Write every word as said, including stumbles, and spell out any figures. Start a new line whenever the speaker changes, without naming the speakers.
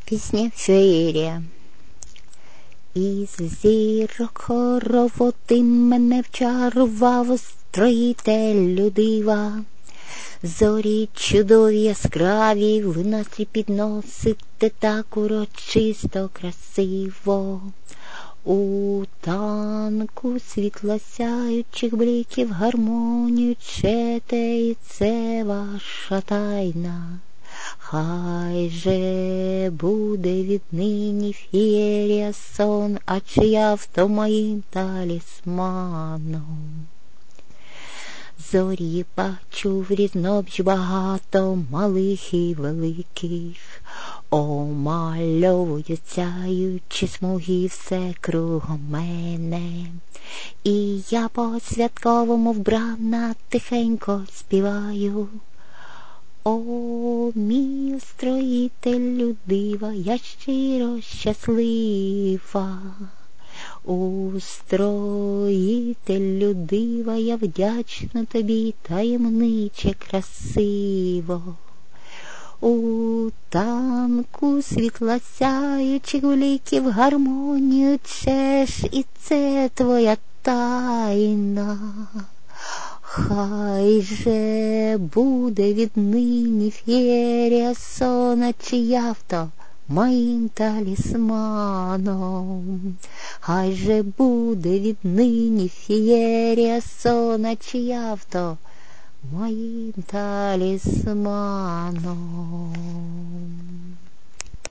Пісня феєрія. Із зірок хоровод ти мене вчарував, строїтелю дива. Зорі чудові яскраві, ви настрій підносите так урочисто, красиво. У танку світла сяючих бликів гармонію чете, і це ваша тайна. Хай же буде віднині феєрія сон, а чия в моїм талісманом. Зорі бачу в різнобіч багато, малих і великих, омальовують сяючі смуги все кругом мене. І я по-святковому вбрана тихенько співаю. О, мій строїтелю дива, я щиро щаслива. У строїтелю дива, я вдячна тобі, таємниче, красиво. У танку світла сяючих бликів гармонію чеш, і це твоя тайна. Хай же буде віднині феєрія сон, чия в моїм талісманом. Хай же буде віднині феєрія сон, чия в моїм талісманом.